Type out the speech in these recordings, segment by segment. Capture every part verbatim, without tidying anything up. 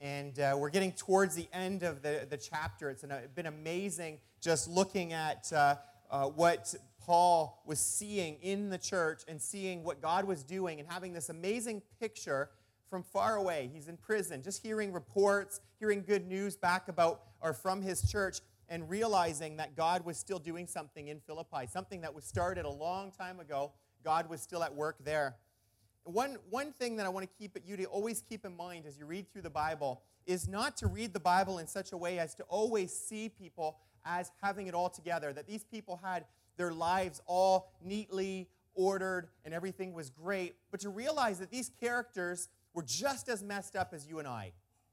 And uh, we're getting towards the end of the, the chapter. It's an, uh, been amazing just looking at uh, uh, what Paul was seeing in the church and seeing what God was doing and having this amazing picture from far away. He's in prison, just hearing reports, hearing good news back about or from his church, and realizing that God was still doing something in Philippi, something that was started a long time ago. God was still at work there. One, one thing that I want to keep you to always keep in mind as you read through the Bible is not to read the Bible in such a way as to always see people as having it all together, that these people had their lives all neatly ordered and everything was great, but to realize that these characters were just as messed up as you and I.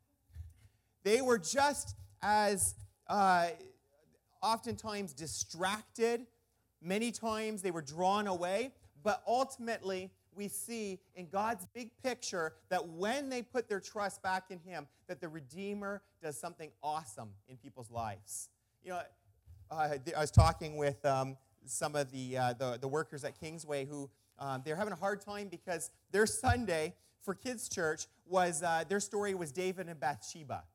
They were just as uh, oftentimes distracted. Many times they were drawn away, but ultimately we see in God's big picture that when they put their trust back in Him, that the Redeemer does something awesome in people's lives. You know, uh, I was talking with um, some of the, uh, the the workers at Kingsway who um, they're having a hard time because their Sunday for kids' church was uh, their story was David and Bathsheba,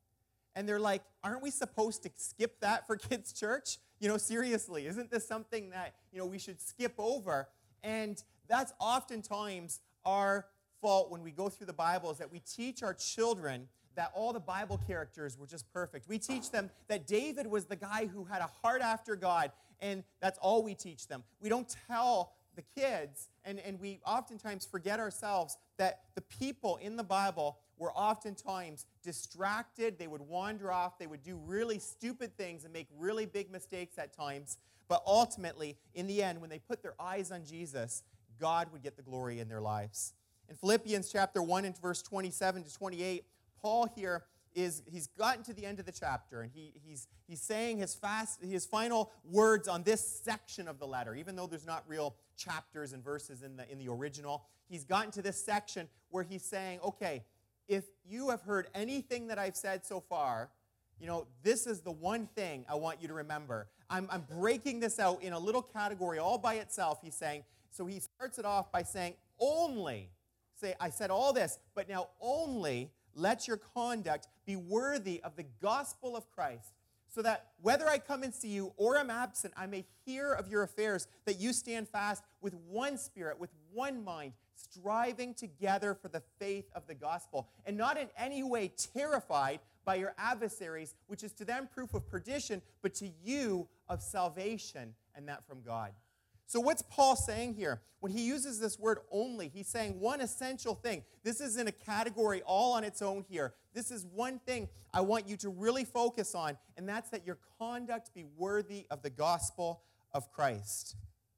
and they're like, aren't we supposed to skip that for kids' church? You know, seriously, isn't this something that you know we should skip over? And that's oftentimes our fault when we go through the Bible, is that we teach our children that all the Bible characters were just perfect. We teach them that David was the guy who had a heart after God, and that's all we teach them. We don't tell the kids, and, and we oftentimes forget ourselves that the people in the Bible were oftentimes distracted. They would wander off. They would do really stupid things and make really big mistakes at times. But ultimately, in the end, when they put their eyes on Jesus, God would get the glory in their lives. In Philippians chapter one and verse twenty-seven to twenty-eight, Paul here is, he's gotten to the end of the chapter, and he, he's, he's saying his, fast, his final words on this section of the letter, even though there's not real chapters and verses in the, in the original. He's gotten to this section where he's saying, okay, if you have heard anything that I've said so far, you know, this is the one thing I want you to remember. I'm, I'm breaking this out in a little category all by itself, he's saying. So he starts it off by saying, only, say, I said all this, but now only let your conduct be worthy of the gospel of Christ, so that whether I come and see you or am absent, I may hear of your affairs, that you stand fast with one spirit, with one mind, striving together for the faith of the gospel, and not in any way terrified by your adversaries, which is to them proof of perdition, but to you of salvation, and that from God. So what's Paul saying here? When he uses this word only, he's saying one essential thing. This isn't a category all on its own here. This is one thing I want you to really focus on, and that's that your conduct be worthy of the gospel of Christ.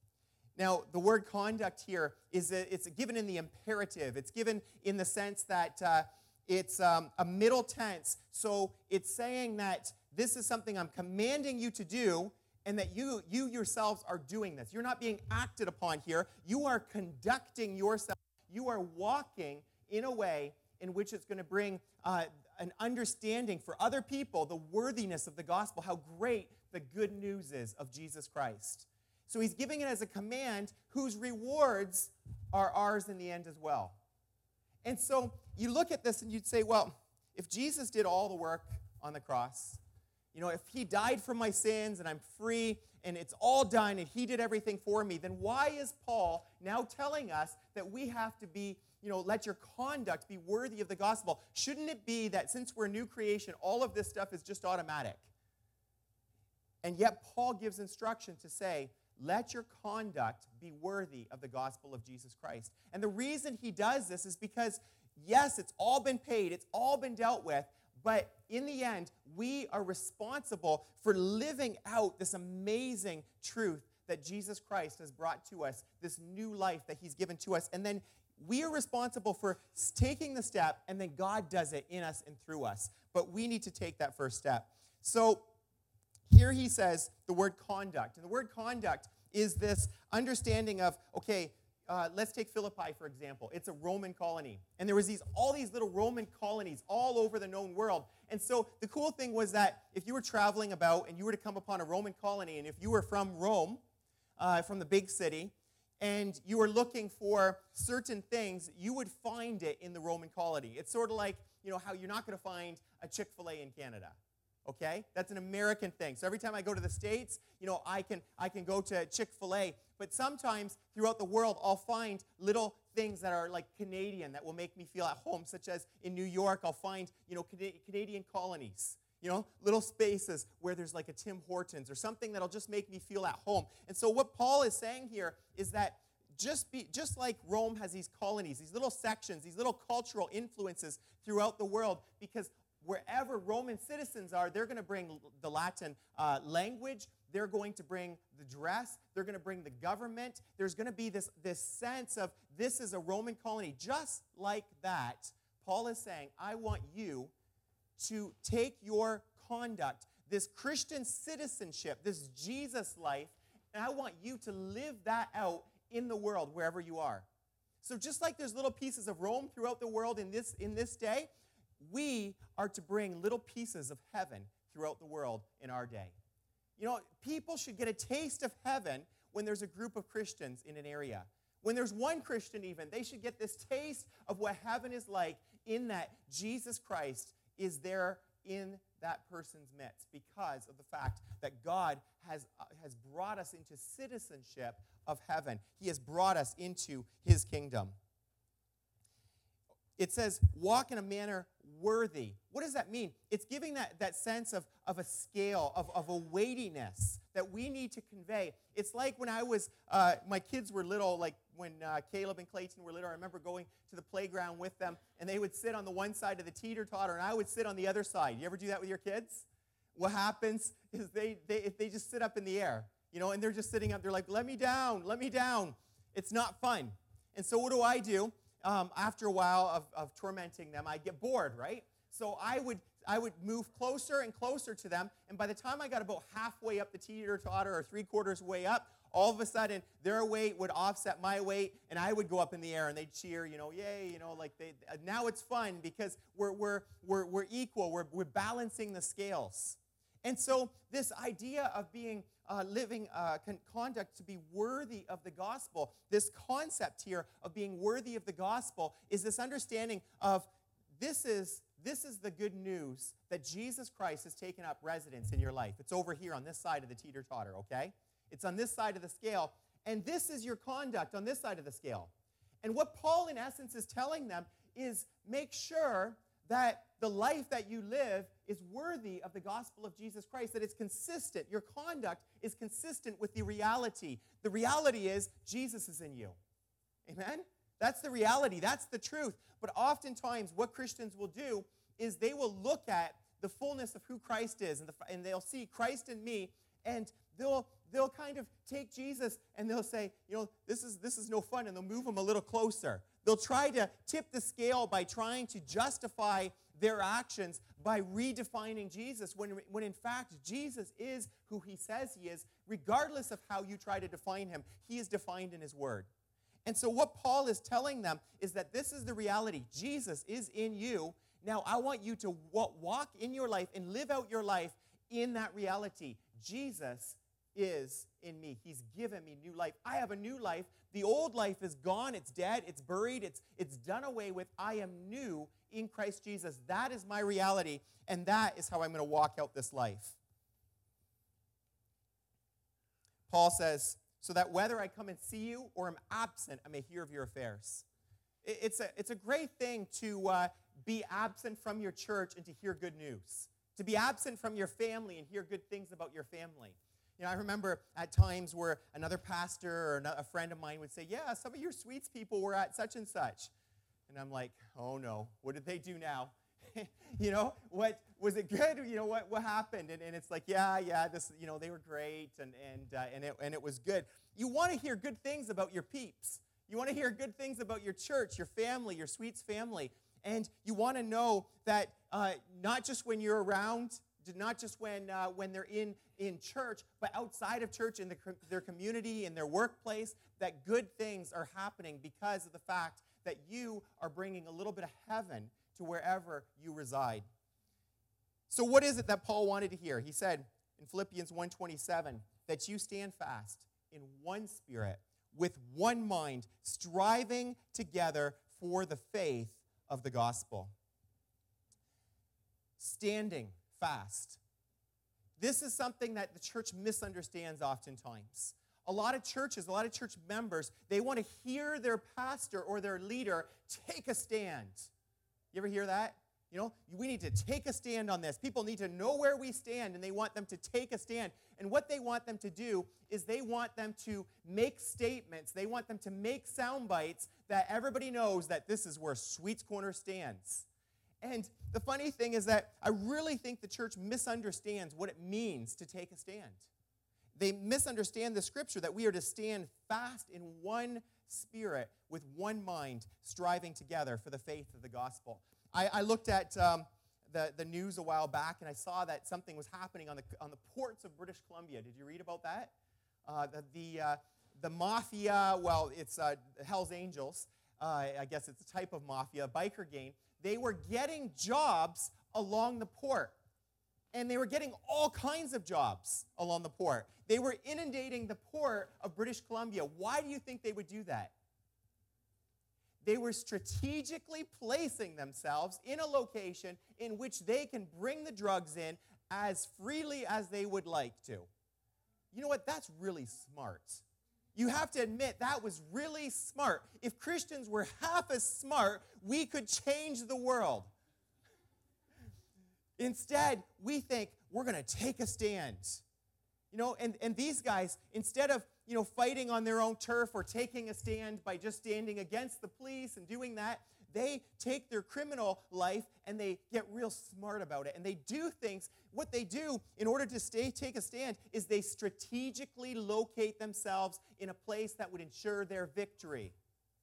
Now, the word conduct here is a, it's given in the imperative. It's given in the sense that uh, it's um, a middle tense. So it's saying that this is something I'm commanding you to do, and that you, you yourselves are doing this. You're not being acted upon here. You are conducting yourself. You are walking in a way in which it's going to bring uh, an understanding for other people, the worthiness of the gospel, how great the good news is of Jesus Christ. So he's giving it as a command whose rewards are ours in the end as well. And so you look at this and you'd say, well, if Jesus did all the work on the cross, you know, if he died for my sins and I'm free and it's all done and he did everything for me, then why is Paul now telling us that we have to be, you know, let your conduct be worthy of the gospel? Shouldn't it be that since we're a new creation, all of this stuff is just automatic? And yet Paul gives instruction to say, let your conduct be worthy of the gospel of Jesus Christ. And the reason he does this is because, yes, it's all been paid, it's all been dealt with, but in the end, we are responsible for living out this amazing truth that Jesus Christ has brought to us, this new life that he's given to us. And then we are responsible for taking the step, and then God does it in us and through us. But we need to take that first step. So here he says the word conduct. And the word conduct is this understanding of, okay, Uh, let's take Philippi, for example. It's a Roman colony. And there was these all these little Roman colonies all over the known world. And so the cool thing was that if you were traveling about and you were to come upon a Roman colony, and if you were from Rome, uh, from the big city, and you were looking for certain things, you would find it in the Roman colony. It's sort of like you know, how you're not going to find a Chick-fil-A in Canada. Okay? That's an American thing. So every time I go to the States, you know, I can I can go to Chick-fil-A. But sometimes throughout the world, I'll find little things that are like Canadian that will make me feel at home, such as in New York, I'll find, you know, Cana- Canadian colonies. You know, little spaces where there's like a Tim Hortons or something that'll just make me feel at home. And so what Paul is saying here is that just be just like Rome has these colonies, these little sections, these little cultural influences throughout the world, because wherever Roman citizens are, they're going to bring the Latin uh, language, they're going to bring the dress, they're going to bring the government. There's going to be this, this sense of this is a Roman colony. Just like that, Paul is saying, I want you to take your conduct, this Christian citizenship, this Jesus life, and I want you to live that out in the world wherever you are. So just like there's little pieces of Rome throughout the world in this, in this day, we are to bring little pieces of heaven throughout the world in our day. You know, people should get a taste of heaven when there's a group of Christians in an area. When there's one Christian even, they should get this taste of what heaven is like in that Jesus Christ is there in that person's midst because of the fact that God has, uh, has brought us into citizenship of heaven. He has brought us into his kingdom. It says, walk in a manner worthy. What does that mean? It's giving that, that sense of, of a scale, of, of a weightiness that we need to convey. It's like when I was, uh, my kids were little, like when uh, Caleb and Clayton were little, I remember going to the playground with them, and they would sit on the one side of the teeter-totter, and I would sit on the other side. You ever do that with your kids? What happens is they, they, they just sit up in the air, you know, and they're just sitting up. They're like, let me down, let me down. It's not fun. And so what do I do? Um, after a while of, of tormenting them, I'd get bored, right? So I would I would move closer and closer to them, and by the time I got about halfway up the teeter-totter or three-quarters way up, all of a sudden, their weight would offset my weight, and I would go up in the air, and they'd cheer, you know, yay, you know, like they. Now it's fun because we're we're we're we're equal. We're we're balancing the scales, and so this idea of being uh, living uh, con- conduct to be worthy of the gospel, this concept here of being worthy of the gospel is this understanding of this is this is the good news that Jesus Christ has taken up residence in your life. It's over here on this side of the teeter-totter, okay? It's on this side of the scale, and this is your conduct on this side of the scale. And what Paul, in essence, is telling them is make sure that the life that you live is worthy of the gospel of Jesus Christ, that it's consistent. Your conduct is consistent with the reality. The reality is Jesus is in you. Amen? That's the reality. That's the truth. But oftentimes what Christians will do is they will look at the fullness of who Christ is, and, the, and they'll see Christ in me, and they'll they'll kind of take Jesus and they'll say, you know, this is this is no fun, and they'll move him a little closer. They'll try to tip the scale by trying to justify their actions by redefining Jesus, when, when in fact Jesus is who he says he is, regardless of how you try to define him. He is defined in his word. And so what Paul is telling them is that this is the reality. Jesus is in you. Now I want you to walk in your life and live out your life in that reality. Jesus is in me. He's given me new life. I have a new life. The old life is gone. It's dead. It's buried. It's, it's done away with. I am new in Christ Jesus. That is my reality, and that is how I'm going to walk out this life. Paul says, so that whether I come and see you or am absent, I may hear of your affairs. It's a, it's a great thing to uh, be absent from your church and to hear good news. To be absent from your family and hear good things about your family. You know, I remember at times where another pastor or a friend of mine would say, yeah, some of your Sweets people were at such and such. And I'm like, oh no, what did they do now? You know, what was it good? You know, what what happened? And, and it's like, yeah, yeah, this, you know, they were great, and and uh, and it and it was good. You want to hear good things about your peeps. You want to hear good things about your church, your family, your Sweets family, and you want to know that uh, not just when you're around, not just when uh, when they're in in church, but outside of church, in the, their community, in their workplace, that good things are happening because of the fact that you are bringing a little bit of heaven to wherever you reside. So what is it that Paul wanted to hear? He said in Philippians one twenty-seven that you stand fast in one spirit, with one mind, striving together for the faith of the gospel. standing fast. This is something that the church misunderstands oftentimes. A lot of churches, a lot of church members, they want to hear their pastor or their leader take a stand. You ever hear that? You know, we need to take a stand on this. People need to know where we stand, and they want them to take a stand. And what they want them to do is they want them to make statements. They want them to make sound bites that everybody knows that this is where Sweet's Corner stands. And the funny thing is that I really think the church misunderstands what it means to take a stand. They misunderstand the scripture that we are to stand fast in one spirit with one mind, striving together for the faith of the gospel. I, I looked at um, the, the news a while back, and I saw that something was happening on the on the ports of British Columbia. Did you read about that? Uh, the the, uh, the mafia, well, it's uh, Hell's Angels. Uh, I guess it's a type of mafia, biker gang. They were getting jobs along the port. And they were getting all kinds of jobs along the port. They were inundating the port of British Columbia. Why do you think they would do that? They were strategically placing themselves in a location in which they can bring the drugs in as freely as they would like to. You know what? That's really smart. You have to admit that was really smart. If Christians were half as smart, we could change the world. Instead, we think we're going to take a stand. You know, and, and these guys, instead of, you know, fighting on their own turf or taking a stand by just standing against the police and doing that, they take their criminal life and they get real smart about it. And they do things. What they do in order to stay take a stand is they strategically locate themselves in a place that would ensure their victory.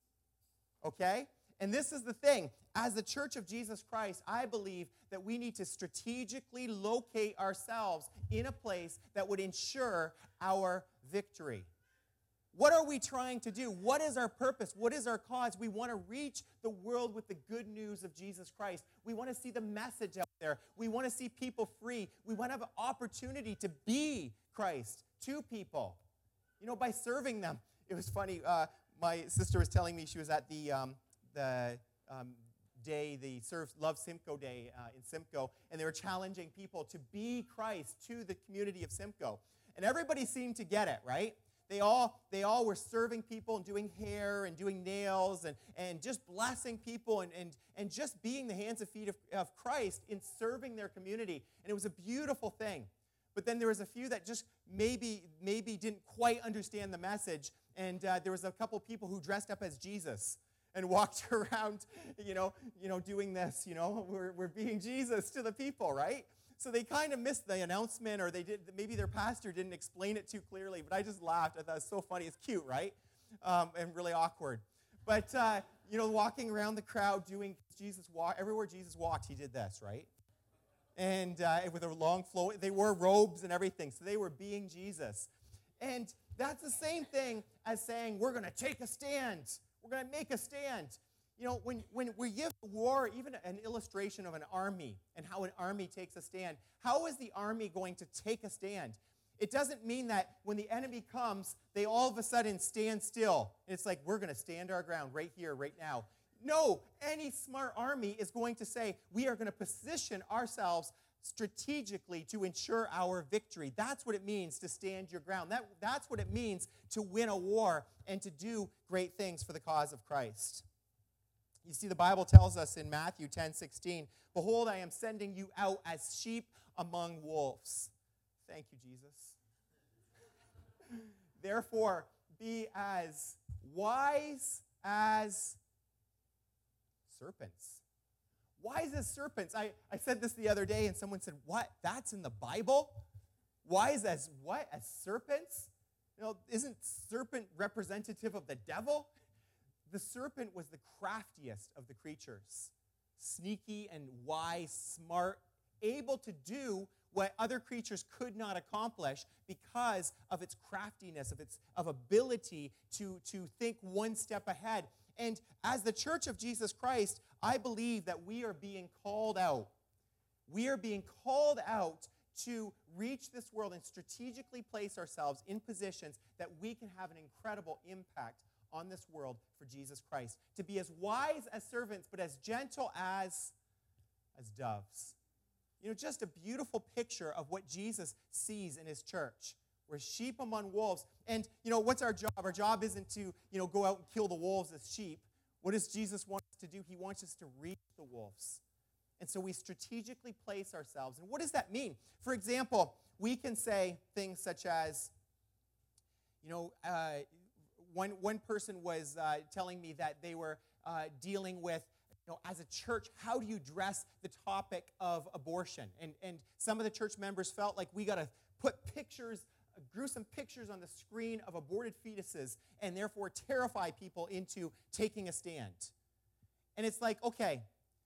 Okay? And this is the thing. As the Church of Jesus Christ, I believe that we need to strategically locate ourselves in a place that would ensure our victory. What are we trying to do? What is our purpose? What is our cause? We want to reach the world with the good news of Jesus Christ. We want to see the message out there. We want to see people free. We want to have an opportunity to be Christ to people, you know, by serving them. It was funny. Uh, my sister was telling me she was at the um, the um, day, the Serve Love Simcoe Day uh, in Simcoe, and they were challenging people to be Christ to the community of Simcoe. And everybody seemed to get it, right? They all they all were serving people and doing hair and doing nails and, and just blessing people and, and, and just being the hands and feet of, of Christ in serving their community. And it was a beautiful thing. But then there was a few that just maybe maybe didn't quite understand the message. And uh, there was a couple people who dressed up as Jesus and walked around, you know, you know, doing this, you know, we're, we're being Jesus to the people, right? So they kind of missed the announcement, or they did. Maybe their pastor didn't explain it too clearly, but I just laughed. I thought it was so funny. It's cute, right? Um, and really awkward. But, uh, you know, walking around the crowd doing Jesus walk, everywhere Jesus walked, he did this, right? And uh, with a long flow, they wore robes and everything, so they were being Jesus. And that's the same thing as saying, we're going to take a stand. We're going to make a stand. You know, when, when we give war, even an illustration of an army and how an army takes a stand, how is the army going to take a stand? It doesn't mean that when the enemy comes, they all of a sudden stand still. It's like, we're going to stand our ground right here, right now. No, any smart army is going to say, we are going to position ourselves strategically to ensure our victory. That's what it means to stand your ground. That, that's what it means to win a war and to do great things for the cause of Christ. You see, the Bible tells us in Matthew ten sixteen, behold, I am sending you out as sheep among wolves. Thank you, Jesus. Therefore, be as wise as serpents. Wise as serpents. I, I said this the other day, and someone said, what? That's in the Bible? Wise as what? As serpents? You know, isn't serpent representative of the devil? The serpent was the craftiest of the creatures. Sneaky and wise, smart, able to do what other creatures could not accomplish because of its craftiness, of its of ability to, to think one step ahead. And as the Church of Jesus Christ, I believe that we are being called out. We are being called out to reach this world and strategically place ourselves in positions that we can have an incredible impact on this world for Jesus Christ. To be as wise as servants, but as gentle as, as doves. You know, just a beautiful picture of what Jesus sees in his church. We're sheep among wolves. And, you know, what's our job? Our job isn't to, you know, go out and kill the wolves as sheep. What does Jesus want us to do? He wants us to reach the wolves. And so we strategically place ourselves. And what does that mean? For example, we can say things such as, you know, uh, one, one person was uh, telling me that they were uh, dealing with, you know, as a church, how do you address the topic of abortion? And, and some of the church members felt like we got to put pictures, gruesome pictures on the screen of aborted fetuses and therefore terrify people into taking a stand. And it's like, okay,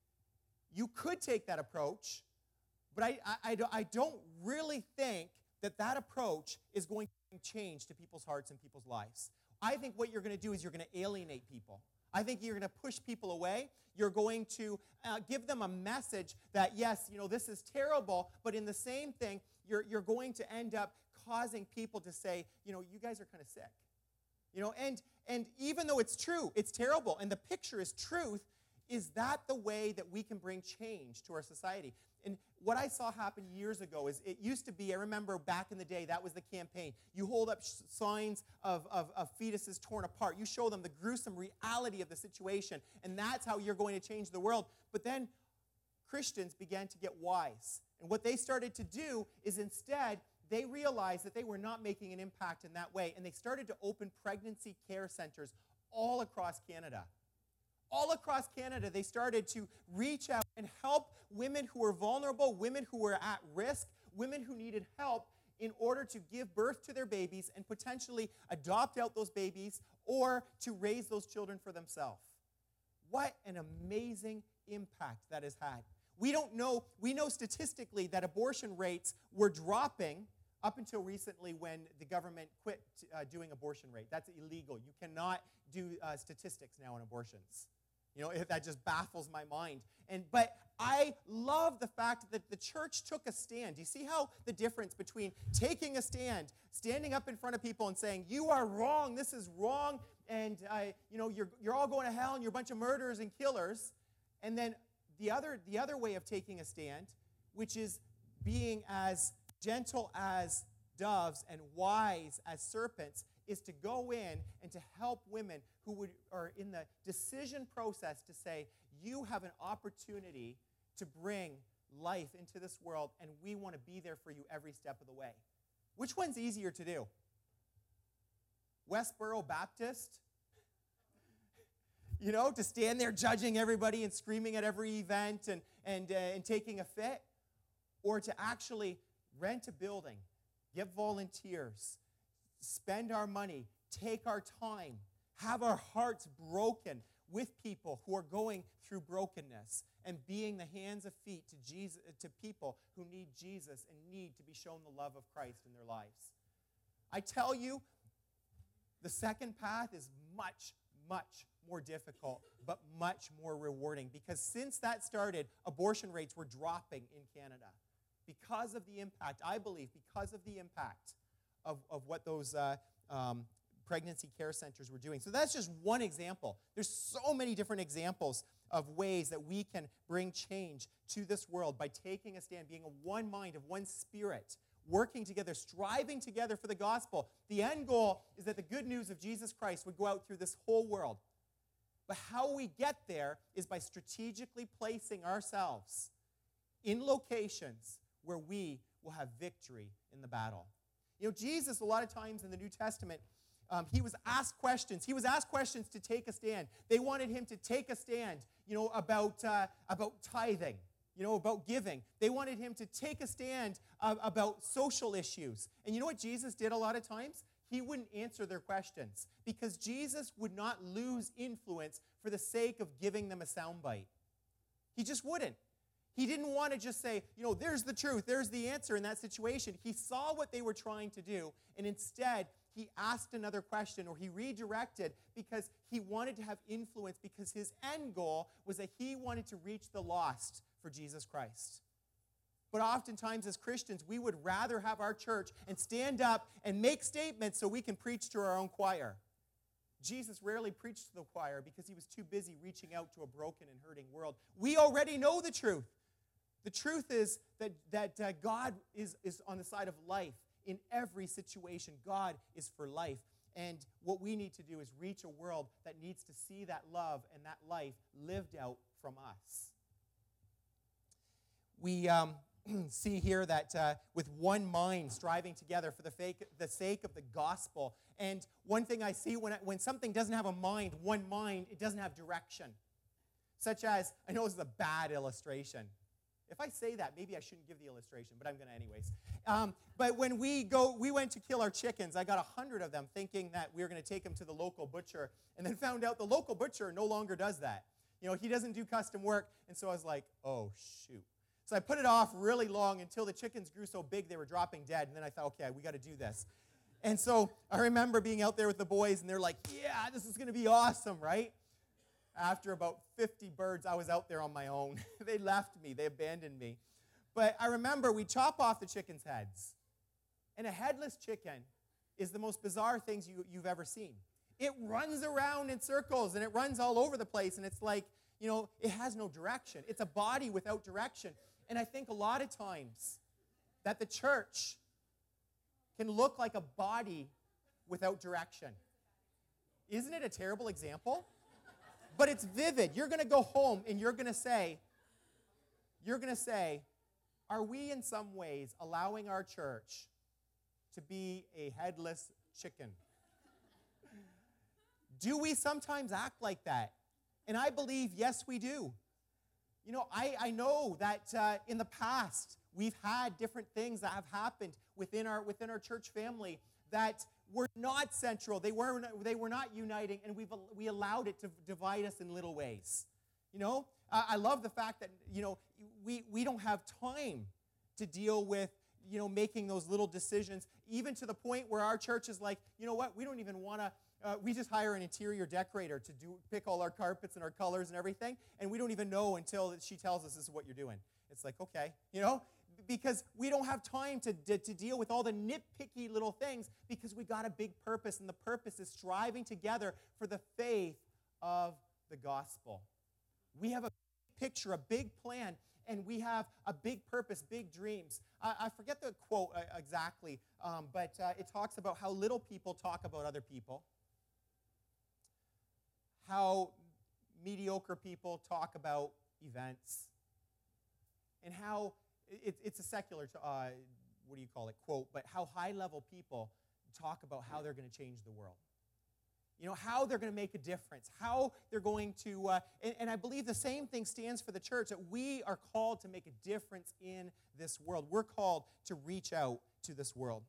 you could take that approach, but I, I, I don't really think that that approach is going to bring change to people's hearts and people's lives. I think what you're going to do is you're going to alienate people. I think you're going to push people away. You're going to uh, give them a message that, yes, you know, this is terrible, but in the same thing, you're, you're going to end up causing people to say, you know, you guys are kind of sick. You know, and, and even though it's true, it's terrible, and the picture is truth, is that the way that we can bring change to our society? And what I saw happen years ago is it used to be, I remember back in the day, that was the campaign. You hold up sh- signs of, of, of fetuses torn apart. You show them the gruesome reality of the situation, and that's how you're going to change the world. But then Christians began to get wise. And what they started to do is instead, they realized that they were not making an impact in that way, and they started to open pregnancy care centers all across Canada. All across Canada, they started to reach out and help women who were vulnerable, women who were at risk, women who needed help in order to give birth to their babies and potentially adopt out those babies or to raise those children for themselves. What an amazing impact that has had. We don't know, we know statistically that abortion rates were dropping up until recently when the government quit uh, doing abortion rate. That's illegal. You cannot do uh, statistics now on abortions. You know, that just baffles my mind. And but I love the fact that the church took a stand. Do you see how the difference between taking a stand, standing up in front of people and saying, you are wrong, this is wrong, and uh, you know, you're you're all going to hell and you're a bunch of murderers and killers, and then the other the other way of taking a stand, which is being as gentle as doves and wise as serpents, is to go in and to help women who would, are in the decision process to say, you have an opportunity to bring life into this world, and we want to be there for you every step of the way. Which one's easier to do? Westboro Baptist? You know, to stand there judging everybody and screaming at every event and, and, uh, and taking a fit? Or to actually rent a building, get volunteers, spend our money, take our time, have our hearts broken with people who are going through brokenness and being the hands and feet to Jesus, to people who need Jesus and need to be shown the love of Christ in their lives. I tell you, the second path is much, much more difficult, but much more rewarding, because since that started, abortion rates were dropping in Canada because of the impact, I believe, because of the impact Of, of what those uh, um, pregnancy care centers were doing. So that's just one example. There's so many different examples of ways that we can bring change to this world by taking a stand, being a one mind, of one spirit, working together, striving together for the gospel. The end goal is that the good news of Jesus Christ would go out through this whole world. But how we get there is by strategically placing ourselves in locations where we will have victory in the battle. You know, Jesus, a lot of times in the New Testament, um, he was asked questions. He was asked questions to take a stand. They wanted him to take a stand, you know, about, uh, about tithing, you know, about giving. They wanted him to take a stand uh, about social issues. And you know what Jesus did a lot of times? He wouldn't answer their questions because Jesus would not lose influence for the sake of giving them a soundbite. He just wouldn't. He didn't want to just say, you know, there's the truth, there's the answer in that situation. He saw what they were trying to do, and instead, he asked another question, or he redirected, because he wanted to have influence, because his end goal was that he wanted to reach the lost for Jesus Christ. But oftentimes as Christians, we would rather have our church and stand up and make statements so we can preach to our own choir. Jesus rarely preached to the choir because he was too busy reaching out to a broken and hurting world. We already know the truth. The truth is that, that uh, God is, is on the side of life in every situation. God is for life. And what we need to do is reach a world that needs to see that love and that life lived out from us. We um, see here that uh, with one mind striving together for the, fake, the sake of the gospel. And one thing I see when, I, when something doesn't have a mind, one mind, it doesn't have direction. Such as, I know this is a bad illustration. If I say that, maybe I shouldn't give the illustration, but I'm going to anyways. Um, but when we go, we went to kill our chickens. I got a hundred of them thinking that we were going to take them to the local butcher, and then found out the local butcher no longer does that. You know, he doesn't do custom work, and so I was like, oh, shoot. So I put it off really long until the chickens grew so big they were dropping dead, and then I thought, okay, we got to do this. And so I remember being out there with the boys, and they're like, yeah, this is going to be awesome, right? After about fifty birds, I was out there on my own. They left me. They abandoned me. But I remember we chop off the chickens' heads. And a headless chicken is the most bizarre things you, you've ever seen. It runs around in circles, and it runs all over the place. And it's like, you know, it has no direction. It's a body without direction. And I think a lot of times that the church can look like a body without direction. Isn't it a terrible example? But it's vivid. You're going to go home and you're going to say, you're going to say, are we in some ways allowing our church to be a headless chicken? Do we sometimes act like that? And I believe, yes, we do. You know, I, I know that uh, in the past, we've had different things that have happened within our, within our church family that were not central. They were, they were not uniting, and we've, we allowed it to divide us in little ways. You know, I, I love the fact that, you know, we, we don't have time to deal with, you know, making those little decisions, even to the point where our church is like, you know what, we don't even want to, uh, we just hire an interior decorator to do pick all our carpets and our colors and everything, and we don't even know until she tells us this is what you're doing. It's like, okay, you know, because we don't have time to, to, to deal with all the nitpicky little things because we got a big purpose, and the purpose is striving together for the faith of the gospel. We have a picture, a big plan, and we have a big purpose, big dreams. I, I forget the quote uh, exactly, um, but uh, it talks about how little people talk about other people, how mediocre people talk about events, and how it, it's a secular, uh, what do you call it, quote, but how high-level people talk about how they're going to change the world. You know, how they're going to make a difference, how they're going to, uh, and, and I believe the same thing stands for the church, that we are called to make a difference in this world. We're called to reach out to this world.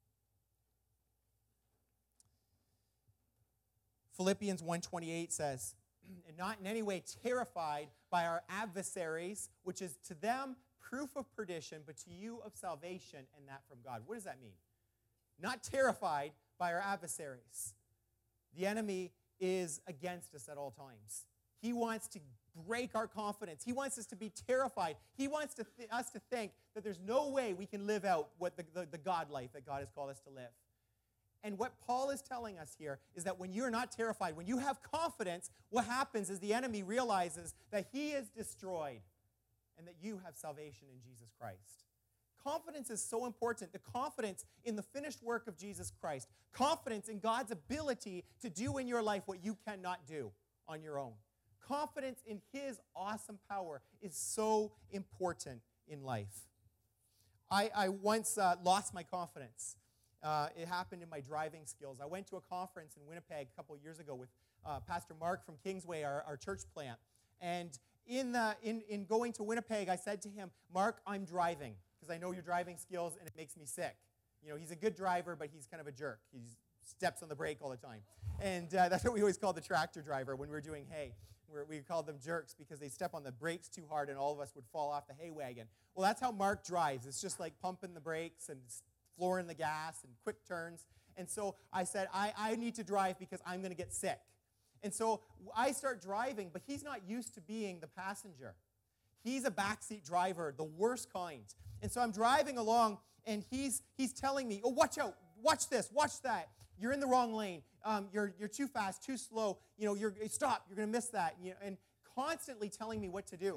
Philippians one twenty-eight says, and not in any way terrified by our adversaries, which is to them proof of perdition, but to you of salvation, and that from God. What does that mean? Not terrified by our adversaries. The enemy is against us at all times. He wants to break our confidence. He wants us to be terrified. He wants to th- us to think that there's no way we can live out what the, the, the God life that God has called us to live. And what Paul is telling us here is that when you're not terrified, when you have confidence, what happens is the enemy realizes that he is destroyed and that you have salvation in Jesus Christ. Confidence is so important. The confidence in the finished work of Jesus Christ. Confidence in God's ability to do in your life what you cannot do on your own. Confidence in his awesome power is so important in life. I, I once uh, lost my confidence. Uh, it happened in my driving skills. I went to a conference in Winnipeg a couple years ago with uh, Pastor Mark from Kingsway, our, our church plant. And in, the, in, in going to Winnipeg, I said to him, Mark, I'm driving, because I know your driving skills, and it makes me sick. You know, he's a good driver, but he's kind of a jerk. He steps on the brake all the time. And uh, that's what we always called the tractor driver when we were doing hay. We're, we called them jerks because they step on the brakes too hard, and all of us would fall off the hay wagon. Well, that's how Mark drives. It's just like pumping the brakes and flooring the gas and quick turns. And so I said, I, I need to drive because I'm going to get sick. And so I start driving, but he's not used to being the passenger. He's a backseat driver, the worst kind. And so I'm driving along, and he's he's telling me, oh, watch out, watch this, watch that. You're in the wrong lane. Um, you're you're too fast, too slow. You know, you're stop. You're going to miss that. You know, and constantly telling me what to do.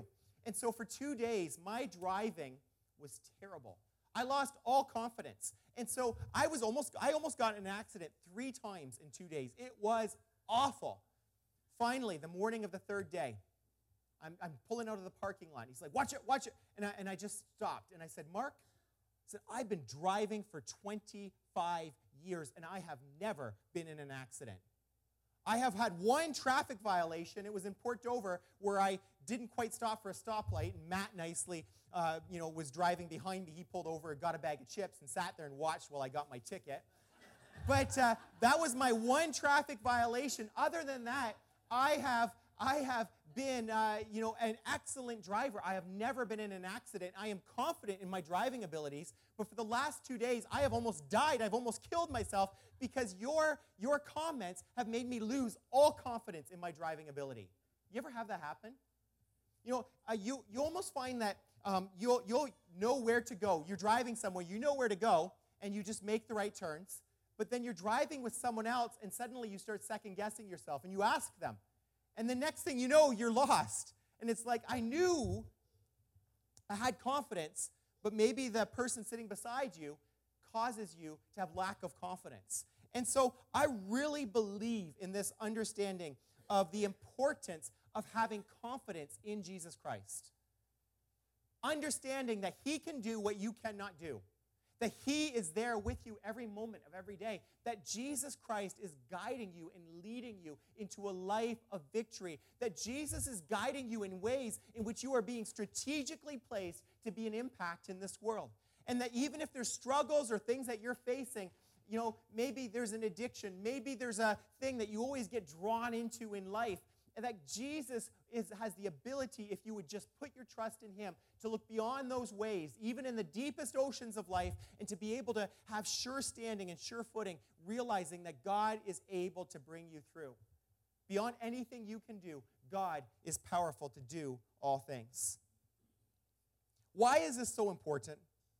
And so for two days, my driving was terrible. I lost all confidence. And so I was almost, I almost got in an accident three times in two days. It was awful. Finally, the morning of the third day, I'm, I'm pulling out of the parking lot. He's like, watch it, watch it. And I, and I just stopped. And I said, Mark, I said, I've been driving for twenty-five years, and I have never been in an accident. I have had one traffic violation. It was in Port Dover, where I didn't quite stop for a stoplight, and Matt nicely, uh, you know, was driving behind me. He pulled over, got a bag of chips, and sat there and watched while I got my ticket. But uh, that was my one traffic violation. Other than that, I have I have been, uh, you know, an excellent driver. I have never been in an accident. I am confident in my driving abilities. But for the last two days, I have almost died. I've almost killed myself because your your comments have made me lose all confidence in my driving ability. You ever have that happen? You know, uh, you you almost find that um, you'll you'll know where to go. You're driving somewhere, you know where to go, and you just make the right turns. But then you're driving with someone else, and suddenly you start second-guessing yourself, and you ask them. And the next thing you know, you're lost. And it's like, I knew I had confidence, but maybe the person sitting beside you causes you to have lack of confidence. And so I really believe in this understanding of the importance of having confidence in Jesus Christ. Understanding that he can do what you cannot do. That he is there with you every moment of every day. That Jesus Christ is guiding you and leading you into a life of victory. That Jesus is guiding you in ways in which you are being strategically placed to be an impact in this world. And that even if there's struggles or things that you're facing, you know, maybe there's an addiction, maybe there's a thing that you always get drawn into in life, and that Jesus is, has the ability, if you would just put your trust in him, to look beyond those ways, even in the deepest oceans of life, and to be able to have sure standing and sure footing, realizing that God is able to bring you through. Beyond anything you can do, God is powerful to do all things. Why is this so important?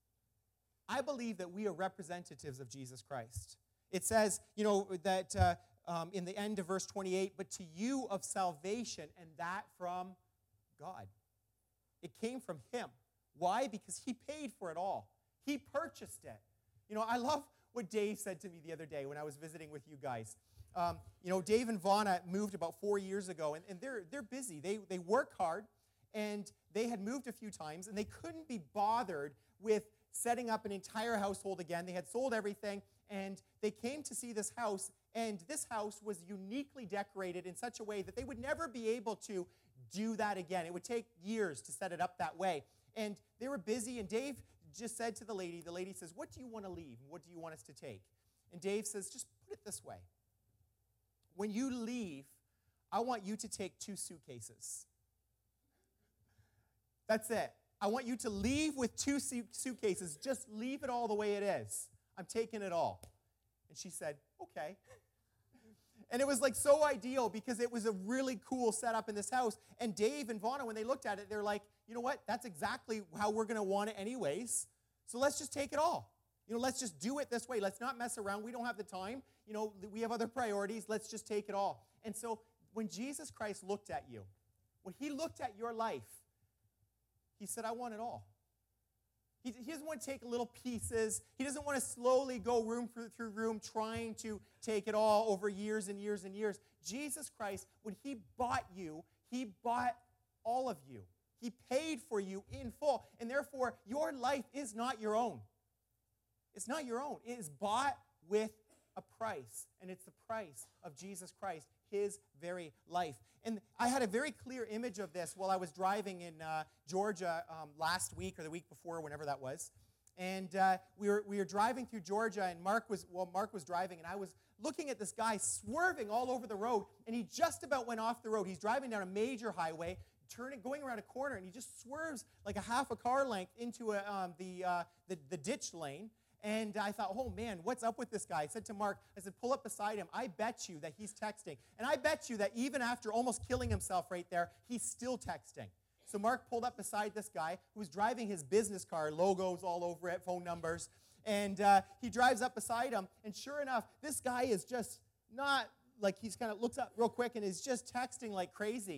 I believe that we are representatives of Jesus Christ. It says, you know, that uh, um, in the end of verse twenty-eight, but to you of salvation, and that from God. It came from him. Why? Because he paid for it all. He purchased it. You know, I love what Dave said to me the other day when I was visiting with you guys. Um, you know, Dave and Vonna moved about four years ago, and, and they're they're busy. They they work hard, and they had moved a few times, and they couldn't be bothered with setting up an entire household again. They had sold everything, and they came to see this house, and this house was uniquely decorated in such a way that they would never be able to do that again. It would take years to set it up that way. And they were busy, and Dave just said to the lady, the lady says, what do you want to leave? What do you want us to take? And Dave says, just put it this way. When you leave, I want you to take two suitcases. That's it. I want you to leave with two suitcases. Just leave it all the way it is. I'm taking it all. And she said, okay. And it was like so ideal because it was a really cool setup in this house. And Dave and Vonna, when they looked at it, they're like, you know what? That's exactly how we're going to want it anyways. So let's just take it all. You know, let's just do it this way. Let's not mess around. We don't have the time. You know, we have other priorities. Let's just take it all. And so when Jesus Christ looked at you, when he looked at your life, he said, I want it all. He, he doesn't want to take little pieces. He doesn't want to slowly go room through room trying to take it all over years and years and years. Jesus Christ, when he bought you, he bought all of you. He paid for you in full. And therefore, your life is not your own. It's not your own. It is bought with a price. And it's the price of Jesus Christ, his very life. And I had a very clear image of this while I was driving in uh, Georgia um, last week or the week before, whenever that was. And uh, we were we were driving through Georgia, and Mark was well, Mark was driving, and I was looking at this guy swerving all over the road, and he just about went off the road. He's driving down a major highway, turning, going around a corner, and he just swerves like a half a car length into a, um, the, uh, the the ditch lane. And I thought, oh, man, what's up with this guy? I said to Mark, I said, pull up beside him. I bet you that he's texting. And I bet you that even after almost killing himself right there, he's still texting. So Mark pulled up beside this guy who was driving his business car, logos all over it, phone numbers. And uh, he drives up beside him. And sure enough, this guy is just not, like he's kind of looks up real quick and is just texting like crazy.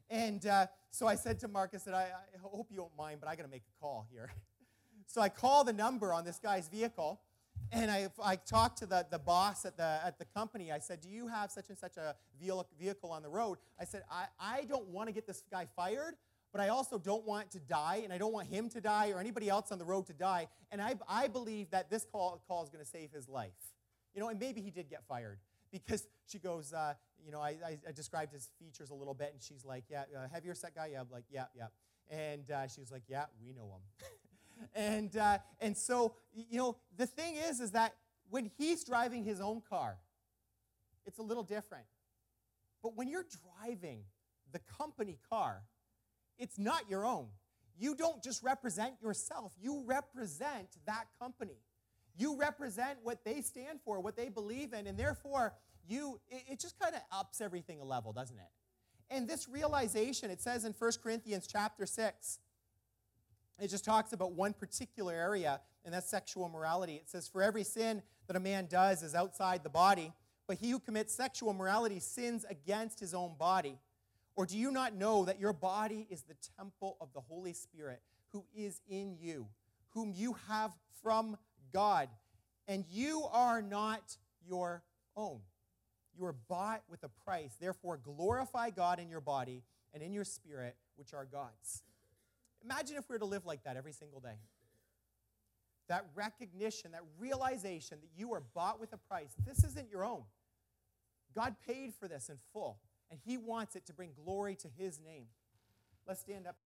And uh, so I said to Marcus that I, I hope you don't mind, but I got to make a call here. So I call the number on this guy's vehicle, and I, I talked to the, the boss at the at the company. I said, do you have such and such a vehicle on the road? I said, I, I don't want to get this guy fired, but I also don't want to die, and I don't want him to die or anybody else on the road to die. And I, I believe that this call, call is going to save his life. You know, and maybe he did get fired. Because she goes, uh, you know, I, I, I described his features a little bit, and she's like, yeah, uh, heavier set guy? Yeah, I'm like, yeah, yeah. And uh, she was like, yeah, we know him. and uh, and so, you know, the thing is, is that when he's driving his own car, it's a little different. But when you're driving the company car, it's not your own. You don't just represent yourself. You represent that company. You represent what they stand for, what they believe in, and therefore, you it, it just kind of ups everything a level, doesn't it? And this realization, it says in First Corinthians chapter six, it just talks about one particular area, and that's sexual morality. It says, for every sin that a man does is outside the body, but he who commits sexual morality sins against his own body. Or do you not know that your body is the temple of the Holy Spirit who is in you, whom you have from God, and you are not your own. You are bought with a price. Therefore, glorify God in your body and in your spirit, which are God's. Imagine if we were to live like that every single day. That recognition, that realization that you are bought with a price. This isn't your own. God paid for this in full, and he wants it to bring glory to his name. Let's stand up.